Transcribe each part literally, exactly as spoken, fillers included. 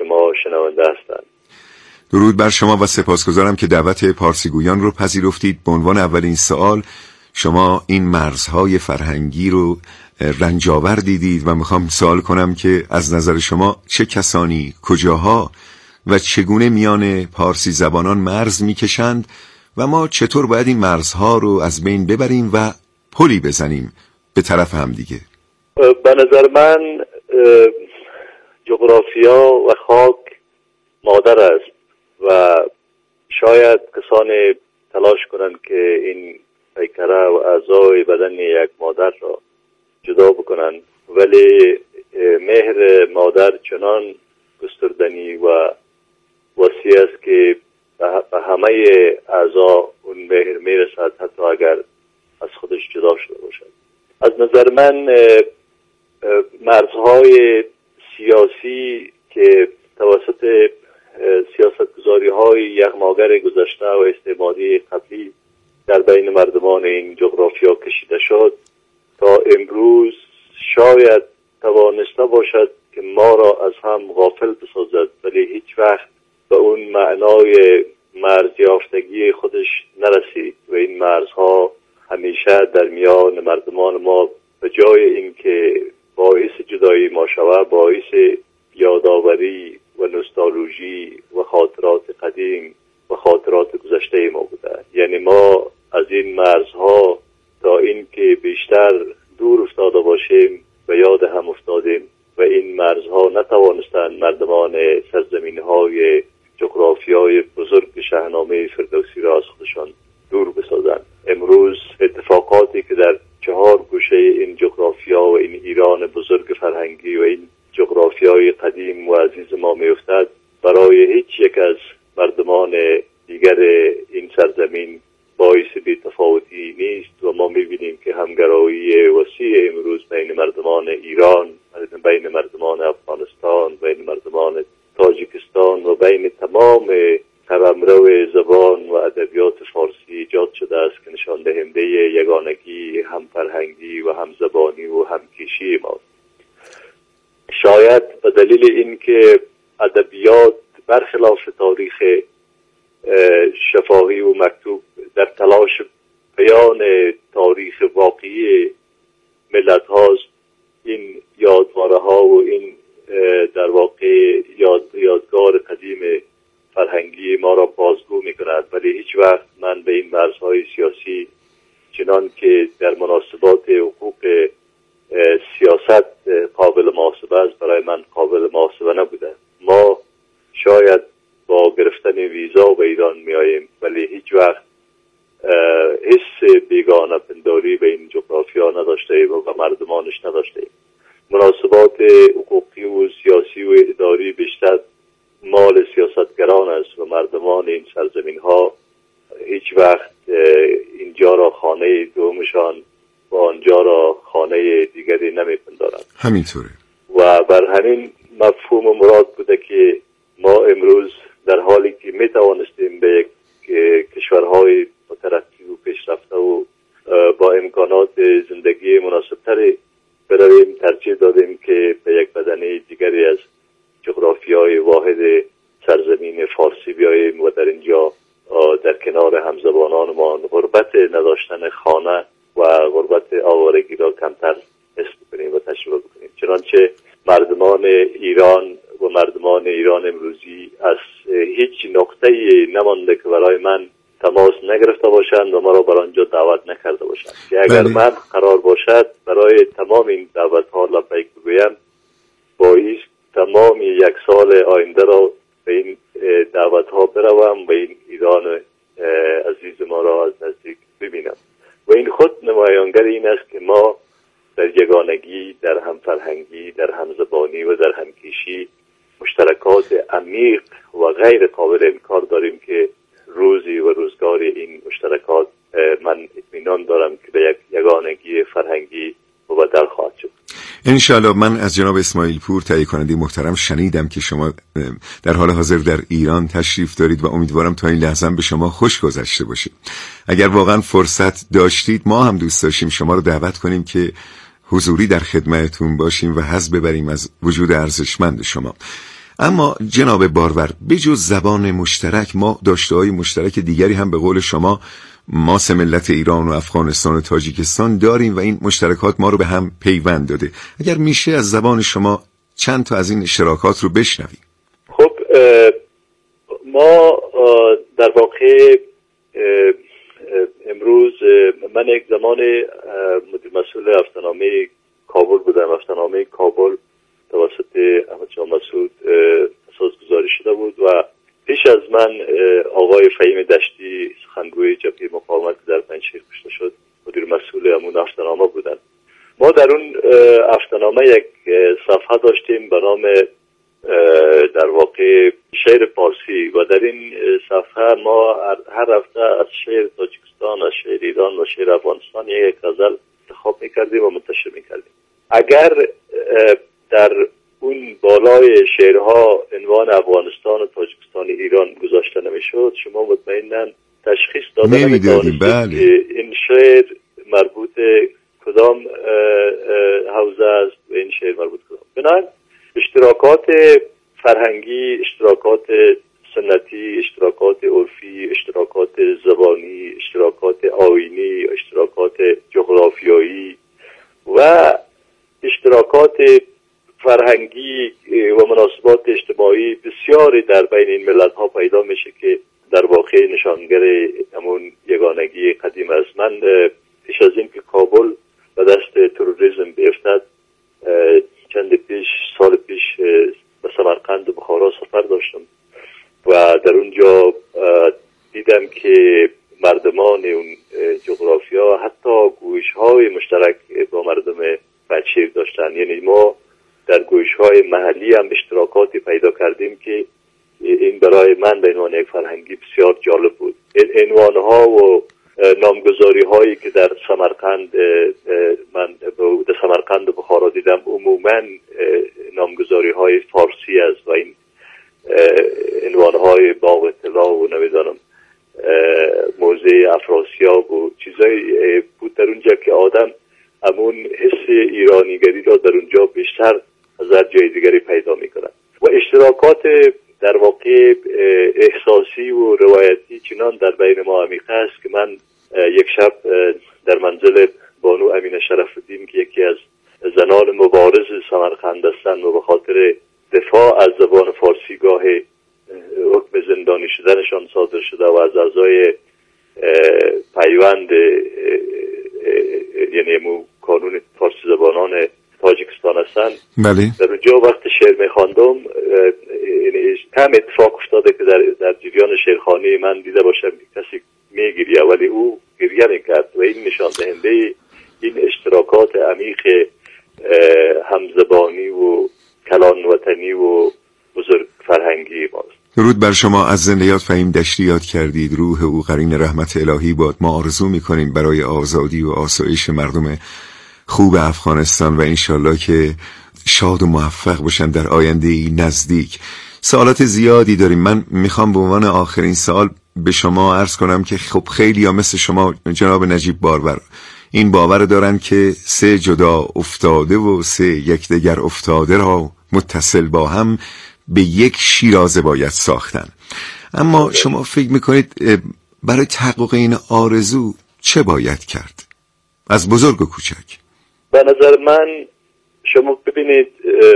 ما شنونده هستند. درود بر شما و سپاسگزارم که دعوت پارسیگویان رو پذیرفتید. به عنوان اولین سوال، شما این مرزهای فرهنگی رو رنجاور دیدید و میخوام سوال کنم که از نظر شما چه کسانی، کجاها و چگونه میان پارسی زبانان مرز میکشند و ما چطور باید این مرزها رو از بین ببریم و پلی بزنیم به طرف هم دیگه؟ به نظر من جغرافیا و خاک مادر است و شاید کسانی تلاش کنند که این پیکره و اعضای بدن یک مادر را جدا بکنند، ولی مهر مادر چنان گستردنی و وسیع است که به همه اعضا اون مهر میرسد، حتی اگر از خودش جدا شده باشد. از نظر من مرزهای سیاسی که توسط سیاستگزاری های یغماگر گذشته و استعماری قبلی در بین مردمان این جغرافیا کشیده شد تا امروز شاید توانسته باشد که ما را از هم غافل بسازد، ولی هیچ وقت به اون معنای مرزیافتگی خودش نرسید و این مرزها همیشه در میان مردمان ما به جای اینکه باعث جدایی ما شود، باعث یادآوری و نوستالژی و خاطرات قدیم و خاطرات گذشته ما بوده. یعنی ما از این مرزها تا اینکه بیشتر دور افتاده باشیم به یاد هم افتادیم و این مرزها نتوانستند مردمان سرزمین‌های جغرافیای بزرگ شاهنامه فردوسی را از خودشان دور بسازند. امروز اتفاقاتی که در چهار گوشه این جغرافیا و این ایران بزرگ فرهنگی و این جغرافیای قدیم و عزیز ما می‌افتد، برای هیچ یک از مردمان دیگر این سرزمین باعث بی‌تفاوتی نیست و ما می‌بینیم که همگرایی وسیع امروز بین مردمان ایران، بین مردمان افغانستان، بین مردمان تاجیکستان و بین تمام قلمرو زبان و ادبیات فارسی ایجاد شده است که نشان دهنده یگانگی، هم فرهنگی و هم زبانی و هم کیشی ماست. شاید به دلیل اینکه ادبیات برخلاف تاریخ شفاهی و مکتوب در تلاش بیان تاریخ واقعی ملت هاست، این یادواره ها و این در واقع یاد یادگار قدیم فرهنگی ما را بازگو می کند، ولی هیچ وقت من به این مرزهای سیاسی چنان که در مناسبات حقوق سیاست قابل محاسبه است برای من قابل محاسبه نبوده. ما شاید با گرفتن ویزا به ایران می آییم، ولی هیچ وقت حس بیگانه پنداری به این جغرافیا نداشته ایم و مردمانش نداشته ایم. مناسبات حقوقی و سیاسی و اداری بیشتر مال سیاستگران است و مردمان این سرزمین ها هیچ وقت اینجا را خانه دومشان و آنجا را خانه دیگری نمیپندارند. همینطوره. و بر همین مفهوم و مراد بوده که ما امروز در حالی که می توانستیم به یک کشورهای مترقی و پیشرفته و با امکانات زندگی مناسبتری برویم، ترجیح دادیم که به یک بدنه دیگری از جغرافیای واحد سرزمین فارسی بیاییم و در اینجا در کنار همزبانانمان غربت نداشتن خانه و غربت آوارگی را کمتر حس بکنیم و تجربه بکنیم. چنانچه مردمان ایران و مردمان ایران امروزی از هیچ نقطه‌ای نمانده که برای من تماس نگرفته باشند و ما را بر آنجا دعوت نکرده باشند که اگر بله. من قرار باشد برای تمام این دعوت ها لبیک بگویم، باید تمام یک سال آینده را به این دعوت ها بروم و این ایران عزیز ما را از نزدیک ببینم و این خود نمایانگر این است که ما در یگانگی، در هم فرهنگی، در هم زبانی و در هم کیشی مشترکات عمیق و غیر قابل انکار داریم که روزی و روزگاری این مشترکات من اطمینان دارم که به یک یگانگی فرهنگی مبدل خواهد شد. انشاءالله. من از جناب اسماعیل پور تهیه کننده محترم شنیدم که شما در حال حاضر در ایران تشریف دارید و امیدوارم تا این لحظه به شما خوش گذشته باشه. اگر واقعا فرصت داشتید ما هم دوست داشتیم شما رو دعوت کنیم که حضوری در خدمتتون باشیم و حظ ببریم از وجود ارزشمند شما. اما جناب بارور، بجز زبان مشترک ما داشته‌های مشترک دیگری هم به قول شما ما سه ملت ایران و افغانستان و تاجیکستان داریم و این مشترکات ما رو به هم پیوند داده. اگر میشه از زبان شما چند تا از این اشتراکات رو بشنویم. خب ما در واقع امروز من یک زمان مدیر مسئول هفته‌نامه کابل بودم. هفته‌نامه کابل توسط احمد شاه مسعود اساسگذاری شده بود و پیش از من آقای فهیم دشتی سخنگوی جبهه مقاومت در پنجشیر کشته شد مدیر مسئول همون هفته‌نامه بودن. ما در اون هفته‌نامه یک صفحه داشتیم به نام در واقع شعر فارسی و در این صفحه ما هر هفته از شعر تاجیکستان، از شعر ایران و شعر افغانستان یک غزل انتخاب میکردیم و منتشر میکردیم. اگر در اون بالای شعرها عنوان افغانستان و تاجیکستان ایران گذاشته نمیشد، شما مطمئناً تشخیص داده نمیدانید بله. که این شعر مربوط کدام حوزه است و این شعر مربوط کدام. بنابراین اشتراکات فرهنگی، اشتراکات سنتی، اشتراکات عرفی، اشتراکات زبانی، اشتراکات آیینی، اشتراکات جغرافیایی و اشتراکات فرهنگی و مناسبات اجتماعی بسیاری در بین این ملت ها پیدا میشه که در واقع نشانگر همون یگانگی قدیم است. من پیش از این که کابل به دست تروریسم بیفتد چند پیش سال پیش به سمرقند و بخارا سفر داشتم و در اونجا دیدم که مردمان اون جغرافیا حتی گویش‌های مشترک با مردم پنجشیر داشتن. یعنی ما در گویش‌های محلی هم اشتراکاتی پیدا کردیم که این برای من به عنوان یک فرهنگی بسیار جالب بود. عنوان‌ها و نامگذاری‌هایی که در سمرقند من در سمرقند و بخارا دیدم عموماً نامگذاری‌های فارسی است و این عنوان‌های باغ اطلاع و نمیدانم موزه افراسیاب و چیزایی بود در اونجا که آدم همون حس ایرانیگری را در اونجا بیشتر از هر جای دیگری پیدا می‌کنه و اشتراکات در واقع احساسی و روایتی چنان در بین ما عمیق است که من یک شب در منزل بانو امینه شرف‌الدین که یکی از زنان مبارز سمرقند هستند و به خاطر دفاع از زبان فارسی گاه حکم زندانی شدنشان صادر شده و از اعضای پیوند یعنی مو کانون فارسی زبانان تاجیکستان هستند. بله. در اونجا وقت شعر می‌خواندم یعنی کم اتفاق افتاده که در در جریان شعرخوانی من دیده باشم کسی میگیریه ولی او گریه میکرد و این نشان دهنده این اشتراکات عمیق همزبانی و کلان وطنی و بزرگ فرهنگی ماست. درود بر شما. از زنده یاد فهیم دشتی یاد کردید. روح او قرین رحمت الهی باد. ما آرزو میکنیم برای آزادی و آسایش مردم خوب افغانستان و انشالله که شاد و موفق باشن در آینده نزدیک. سوالات زیادی داریم. من میخوام به عنوان آخرین سوال به شما عرض کنم که خب خیلی ها مثل شما جناب نجیب بارور این باور دارن که سه جدا افتاده و سه یکدیگر افتاده را متصل با هم به یک شیرازه باید ساختن. اما شما فکر میکنید برای تحقق این آرزو چه باید کرد؟ از بزرگ و کوچک. به نظر من شما ببینید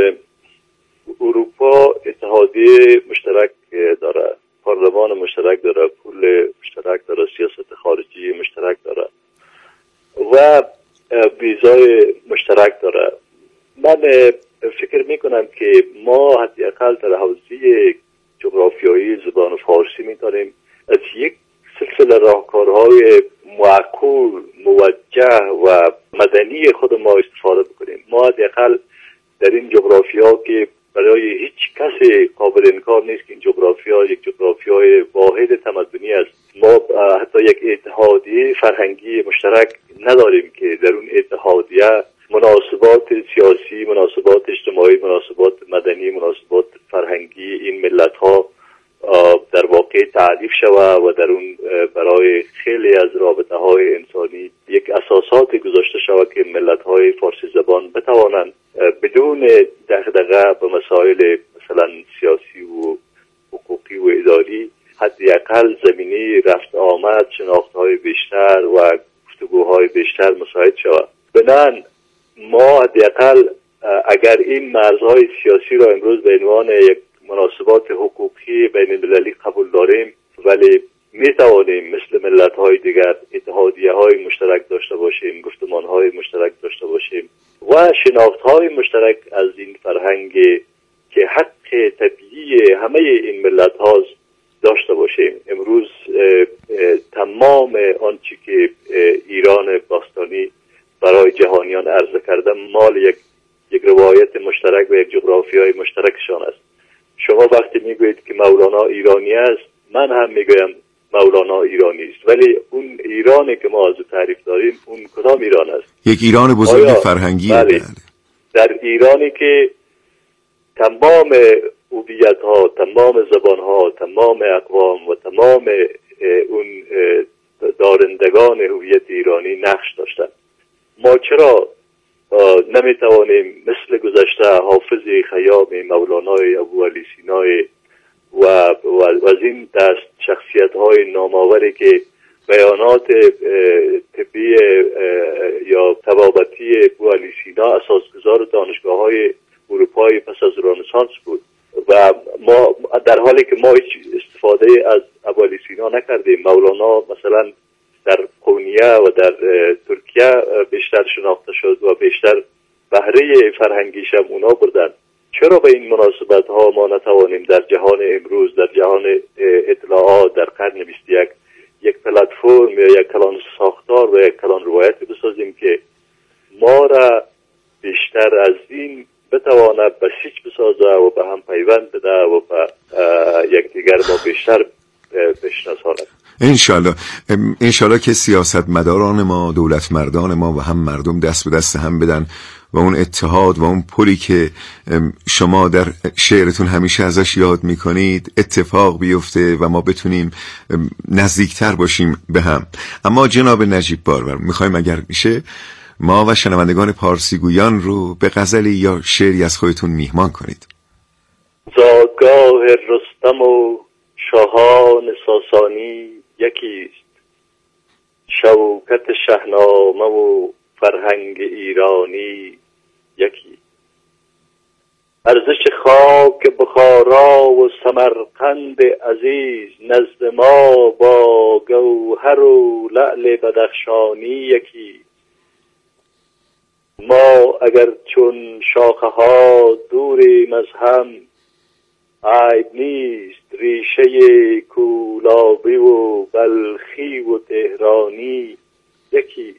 اروپا اتحادیه مشترک داره، پارلمان مشترک داره، پول مشترک داره، سیاست خارجی مشترک داره و ویزای مشترک داره. من فکر میکنم که ما حداقل در حوزه جغرافیایی زبان فارسی میتونیم از یک سلسله راهکارهای معقول، موجه و مدنی خود ما استفاده بکنیم. ما حداقل در این جغرافیا که برای هیچ کسی قابل انکار نیست که این جغرافیا یک جغرافیای واحد تمدنی است، ما حتی یک اتحادیه فرهنگی مشترک نداریم که در اون اتحادیه مناسبات سیاسی، مناسبات اجتماعی، مناسبات مدنی، مناسبات فرهنگی این ملت ها در واقع تعریف شود و در اون برای خیلی از رابطه های انسانی یک اساسات گذاشته شود که ملت های فارسی زبان بتوانند بدون دغدغه به مسائل مثلا سیاسی و حقوقی و اداری حداقل زمینه رفت آمد، شناخت‌های بیشتر و گفتگوهای بیشتر مساعد شود. بنابراین ما حداقل اگر این مرزهای سیاسی را امروز به عنوان یک مناسبات حقوقی بین المللی قبول داریم، ولی می توانیم مثل ملت‌های دیگر اتحادیه‌های مشترک داشته باشیم، گفتمان‌های مشترک داشته باشیم و شناخت‌های مشترک از این فرهنگ که حق طبیعی همه این ملت‌هاست داشته باشیم. امروز اه اه تمام آنچه که ایران باستانی برای جهانیان عرضه کرده مال یک یک روایت مشترک و یک جغرافیای مشترکشان است. شما وقتی میگویید که مولانا ایرانی است، من هم میگویم مولانا ایرانی است، ولی اون ایرانی که ما از او تعریف داریم اون کدام ایران است؟ یک ایران بزرگ فرهنگی. بله. در ایرانی که تمام هویت ها، تمام زبان ها، تمام اقوام و تمام اون دارندگان هویت ایرانی نقش داشتند. ما چرا نمی توانیم مثل گذشته حافظ خیام، مولانای ابوعلی سینای و و از این دست شخصیت های نامآوری که بیانات طبی یا طبابتی ابوعلی سینا اساسگزار دانشگاه های اروپای پس از رنسانس بود و ما در حالی که ما هیچ استفاده از ابوعلی سینا نکردیم. مولانا مثلا در قونیه و در ترکیه بیشتر شناخته شد و بیشتر بهره فرهنگیش هم اونا بردن. چرا به این مناسبت ها ما نتوانیم در جهان امروز، در جهان اطلاعات در قرن بیست و یک یک پلتفرم یا یک کلان ساختار و یک کلان روایت بسازیم که ما را بیشتر از این بتواند بسیج بسازه و به هم پیوند بده و به یکدیگر ما بیشتر بشناساند. انشالله انشالله که سیاستمداران ما، دولت مردان ما و هم مردم دست به دست هم بدن و اون اتحاد و اون پلی که شما در شعرتون همیشه ازش یاد میکنید اتفاق بیفته و ما بتونیم نزدیکتر باشیم به هم. اما جناب نجیب بارور، میخوایم اگر میشه ما و شنوندگان پارسی گویان رو به غزلی یا شعری از خودتون میهمان کنید. زادگاه رستم و شاهان ساسانی یکیست، شوکت شاهنامه و فرهنگ ایرانی یکی. ارزش خاک بخارا و سمرقند عزیز نزد ما با گوهر و لعل بدخشانی یکی. ما اگر چون شاخه ها دوریم از هم، عیب نیست ریشه کولابی و بلخی و تهرانی یکی.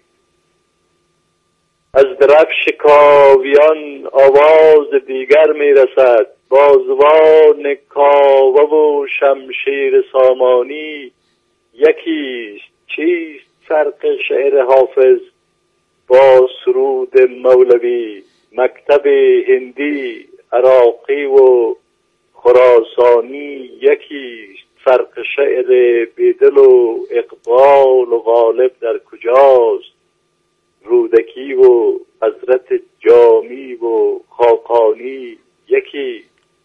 از درفش کاویان آواز دیگر می رسد، بازوان کاوه و شمشیر سامانی یکیست. چیست فرق شعر حافظ با سرود مولوی؟ مکتب هندی، عراقی و خراسانی یکیست. فرق شعر بیدل و اقبال و غالب در کجاست؟ رودکی و حضرت جامی و خاقانی یکی.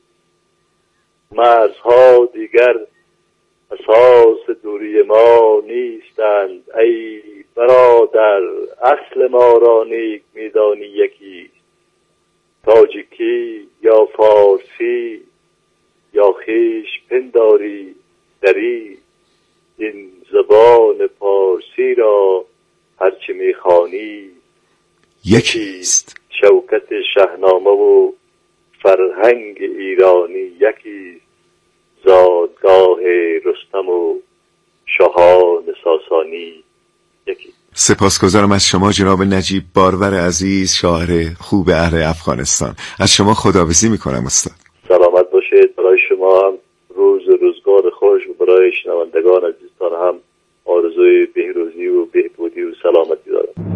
مرزها دیگر اساس دوری ما نیستند، ای برادر اصل ما را نیک میدانی یکی. تاجیکی یا فارسی یا خیش پنداری دری، این زبان پارسی را هرچه میخوانی یکیست. شوکت شاهنامه و فرهنگ ایرانی یکی. زادگاه رستم و شاهان ساسانی یکی. سپاسگزارم از شما جناب نجیب بارور عزیز، شاعر خوب اهل افغانستان. از شما خداحافظی میکنم استاد. سلامت باشید. برای شما هم روز روزگار خوش و برای شنوندگان عزیزتان هم آرزوی بهروزی و بهبودی و سلامتی دارم.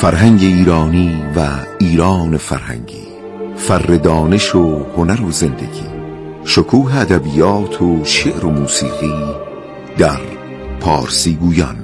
فرهنگ ایرانی و ایران فرهنگی، فر دانش و هنر و زندگی، شکوه ادبیات و شعر و موسیقی در پارسی گویان.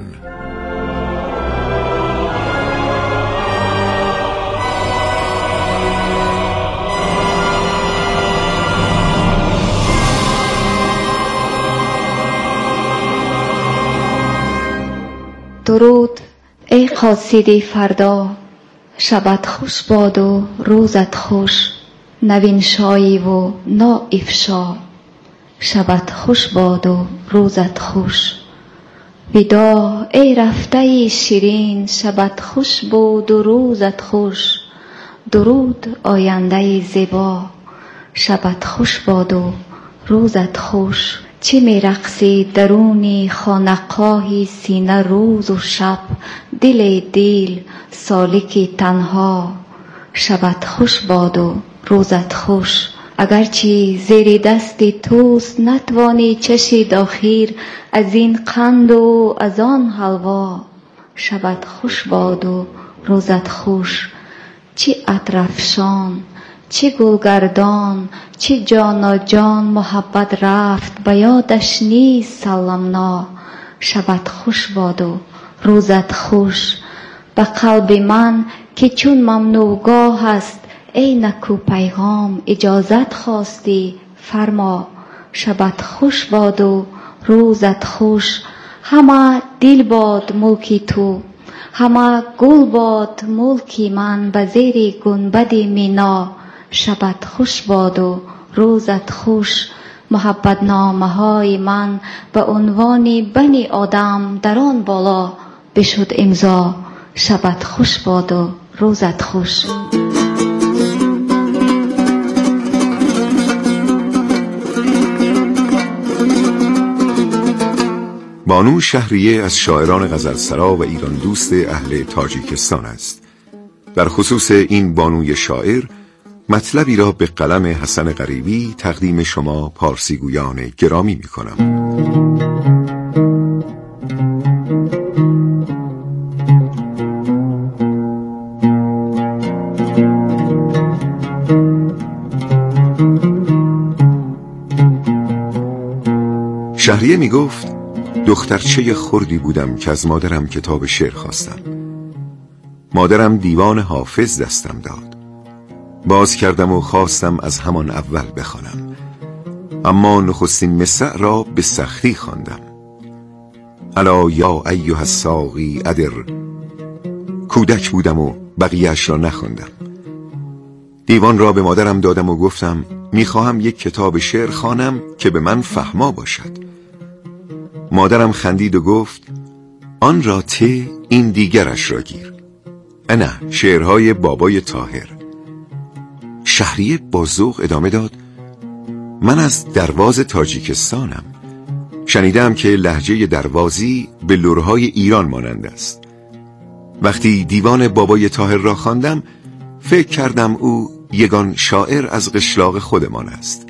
درود ای قاصدی فردا، شبت خوش باد و روزت خوش، نوین شایی و نا افشا، شبت خوش باد و روزت خوش. ودا ای رفته شیرین، شبت خوش بود و روزت خوش، درود آینده زیبا، شبت خوش باد و روزت خوش. چه می رقصی درونی خانقاهی سینه روز و شب، دل دل سالکی تنها، شبت خوش باد و روزت خوش. اگرچه زیر دست توست نتوانی چشید آخر از این قند و از آن حلوا، شبت خوش باد و روزت خوش. چه عطرافشان، چه گلگردان، چه جانا جان محبت رفت، به یادش نیست سلامنا، شبت خوش باد و روزت خوش. به قلب من که چون ممنوعگاه است، ای نکو پیغام اجازت خواستی فرما، شبت خوش باد و روزت خوش. همه دل باد ملکی تو، همه گل باد ملکی من، به زیر گنبد مینا، شبت خوش باد و روزت خوش. محبت نامه های من به عنوان بنی آدم در آن بالا بشد امضا، شبت خوش باد و روزت خوش. بانو شهریه از شاعران غزلسرا و ایران دوست اهل تاجیکستان است. در خصوص این بانوی شاعر مطلبی را به قلم حسن غریبی تقدیم شما پارسی گویان گرامی می کنم. شهریه می گفت دخترچه خردی بودم که از مادرم کتاب شعر خواستم. مادرم دیوان حافظ دستم داد. باز کردم و خواستم از همان اول بخوانم، اما نخستین مصرع را به سختی خواندم. الا یا ایها الساقی ادر. کودک بودم و بقیه‌اش را نخواندم. دیوان را به مادرم دادم و گفتم میخواهم یک کتاب شعر خوانم که به من فهما باشد. مادرم خندید و گفت آن را ته، این دیگرش را گیر. نه، شعرهای بابای طاهر. شهریه با ذوق ادامه داد من از درواز تاجیکستانم. شنیدم که لهجه دروازی به لرهای ایران مانند است. وقتی دیوان بابای طاهر را خواندم فکر کردم او یگان شاعر از قشلاق خودمان است.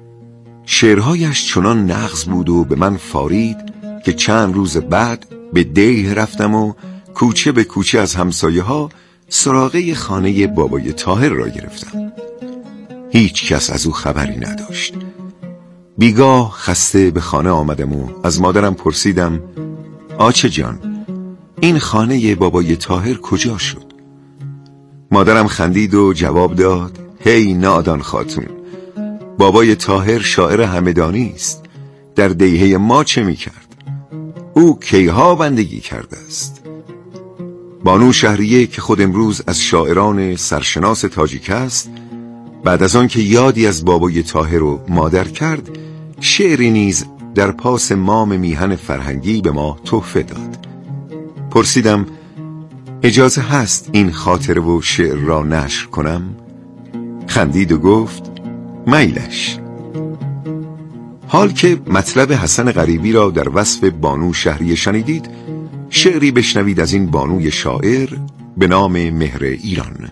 شعرهایش چنان نغز بود و به من فارید که چند روز بعد به دیه رفتم و کوچه به کوچه از همسایه ها سراغه خانه بابای طاهر را گرفتم. هیچ کس از او خبری نداشت. بیگاه خسته به خانه آمدم و از مادرم پرسیدم آچه جان، این خانه بابای طاهر کجا شد؟ مادرم خندید و جواب داد هی نادان خاتون، بابای طاهر شاعر همدانی است. در دیهه ما چه می کرد؟ او کیها بندگی کرده است. بانو شهریه که خود امروز از شاعران سرشناس تاجیک است، بعد از آن که یادی از بابای طاهر رو مادر کرد، شعری نیز در پاس مام میهن فرهنگی به ما تحفه داد. پرسیدم اجازه هست این خاطره و شعر را نشر کنم؟ خندید و گفت میلش. حال که مطلب حسن غریبی را در وصف بانو شهریه شنیدید، شعری بشنوید از این بانوی شاعر به نام مهر ایران.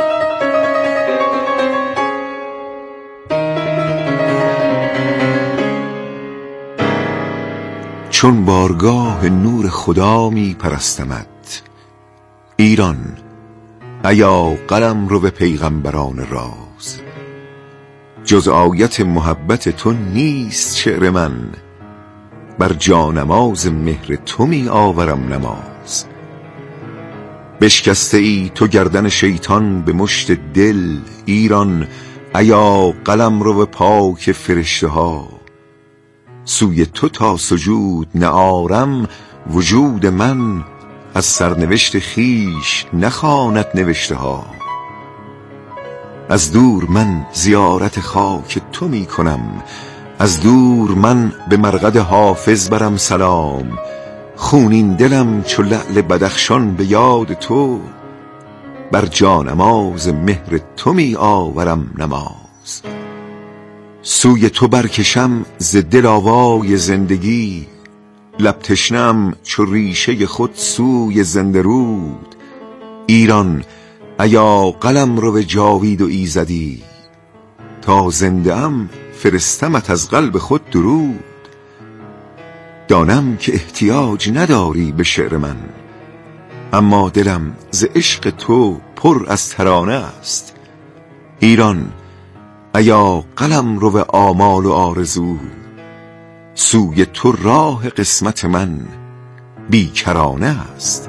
چون بارگاه نور خدا می پرستمت، ایران ایا قلم رو به پیغمبران راز، جز آیت محبت تو نیست شعر من، بر جانماز مهر تو می آورم نماز. بشکسته ای تو گردن شیطان به مشت دل ایران، ایا قلم رو به پاک فرشته ها، سوی تو تا سجود نآرم وجود من، از سرنوشت خیش نخواند نوشته ها. از دور من زیارت خاک تو می کنم، از دور من به مرقد حافظ برم سلام، خونین دلم چو لعل بدخشان به یاد تو، بر جانماز مهر تو می آورم نماز. سوی تو برکشم ز دل آوای زندگی، لب تشنم چو ریشه خود سوی زنده رود، ایران ایا قلم رو به جاوید و ایزدی، تا زنده ام فرستمت از قلب خود درود. دانم که احتیاج نداری به شعر من، اما دلم ز عشق تو پر از ترانه است، ایران ایا قلم رو به آمال و آرزو، سوی تو راه قسمت من بیکرانه است.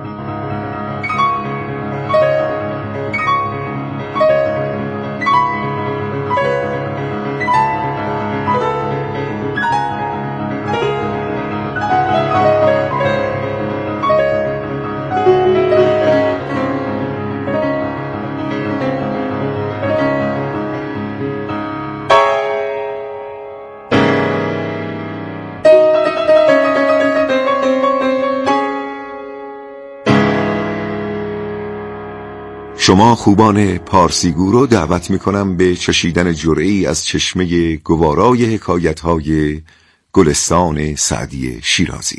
شما خوبان پارسیگو رو دعوت میکنم به چشیدن جرعه‌ای از چشمه گوارای حکایت‌های گلستان سعدی شیرازی.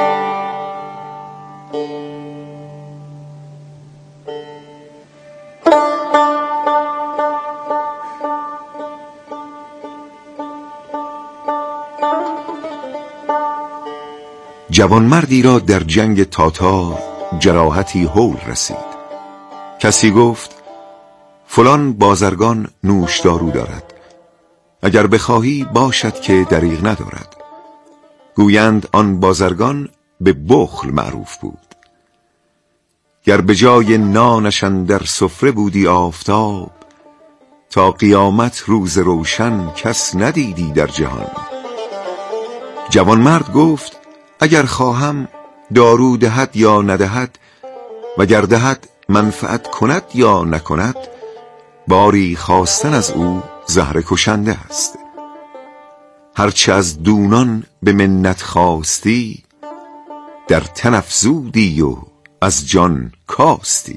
جوانمردی را در جنگ تاتار جراحتی هول رسید. کسی گفت فلان بازرگان نوشدارو دارد، اگر بخواهی باشد که دریغ ندارد. گویند آن بازرگان به بخل معروف بود. گر به جای نانش اندر سفره بودی آفتاب، تا قیامت روز روشن کس ندیدی در جهان. جوانمرد گفت اگر خواهم دارو دهد یا ندهد، وگر دهد منفعت کند یا نکند، باری خواستن از او زهر کشنده است. هرچه از دونان به منت خواستی، در تن افزودی و از جان کاستی.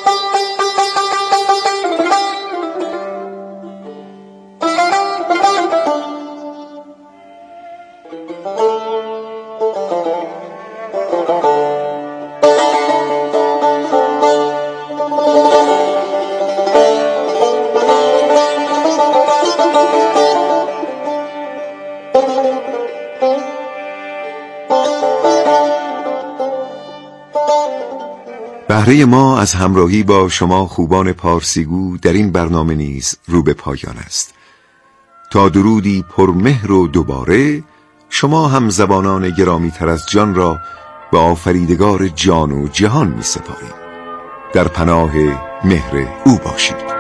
بهره ما از همراهی با شما خوبان پارسیگو در این برنامه نیز رو به پایان است. تا درودی پرمهر و دوباره، شما هم زبانان گرامی تر از جان را به آفریدگار جان و جهان می سپاریم. در پناه مهر او باشید.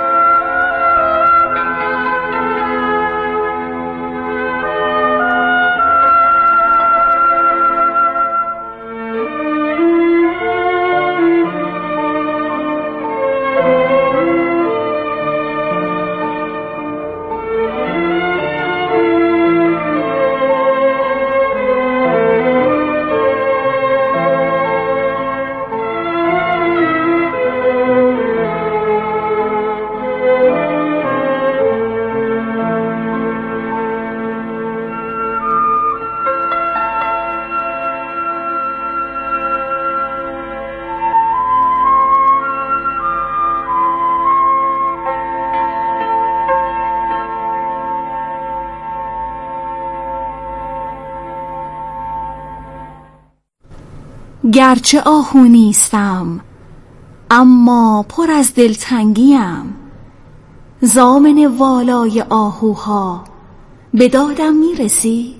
گرچه آهو نیستم اما پر از دلتنگیم. زامن والای آهوها به دادم میرسی؟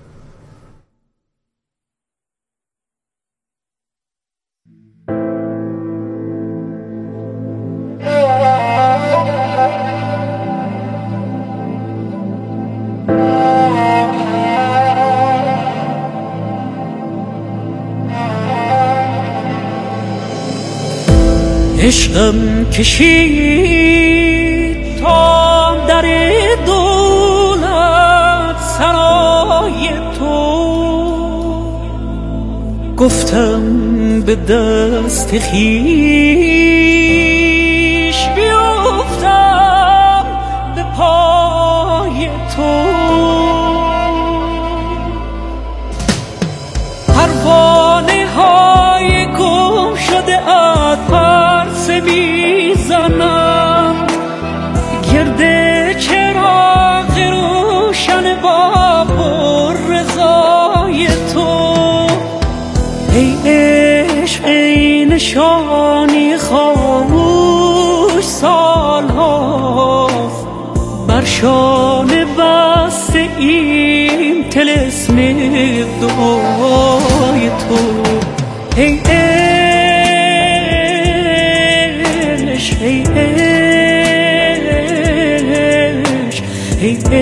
عشقم کشید تا در دولت سرای تو، گفتم به دست خویش بیفتم به پای تو. پروانه های گم شده ات پرس میزنم، گرده چراغ روشن با پر رضای تو. ای عشق ای نشانی خاموش سال هاست، بر شانه بسته این طلسم دعای تو. ای عشق ای عشق ای عشق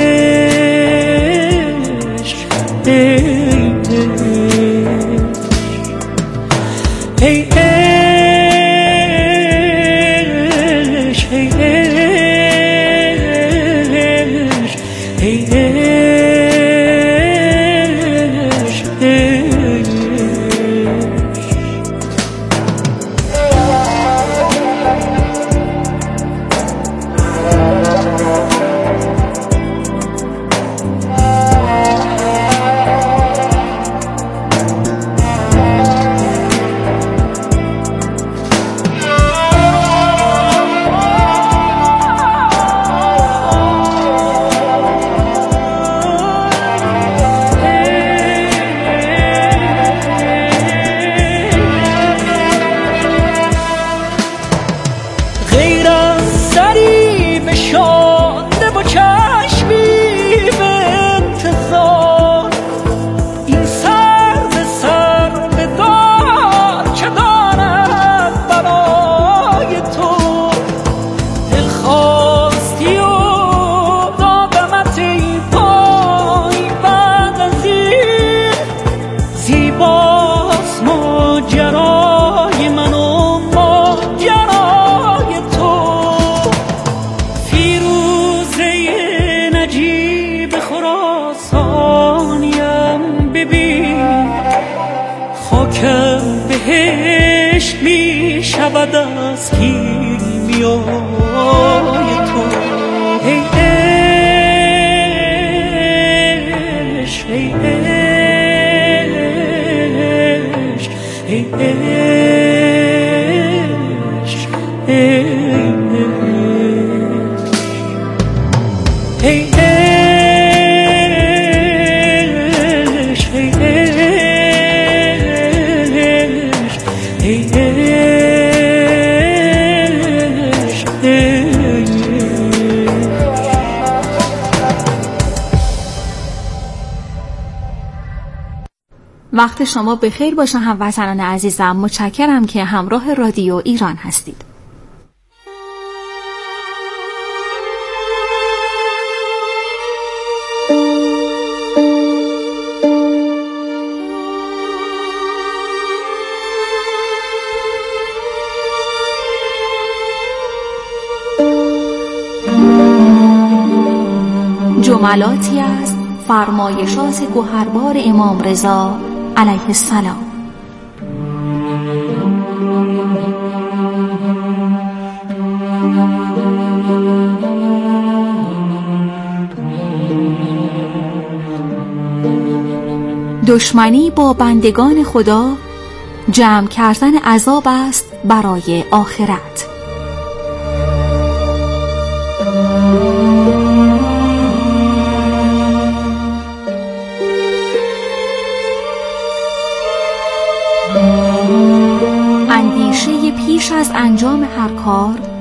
ای ای عشق ای عشق ای عشق ای بهشت می شود از کیمیای تو. ای عشق ای عشق ای عشق ای ای وقت شما بخیر باشه هموطنان عزیزم. متشکرم که همراه رادیو ایران هستید. جملاتی از فرمایشات گوهربار امام رضا علیه السلام. دشمنی با بندگان خدا جمع کردن عذاب است برای آخرت. اندیشه پیش از انجام هر کار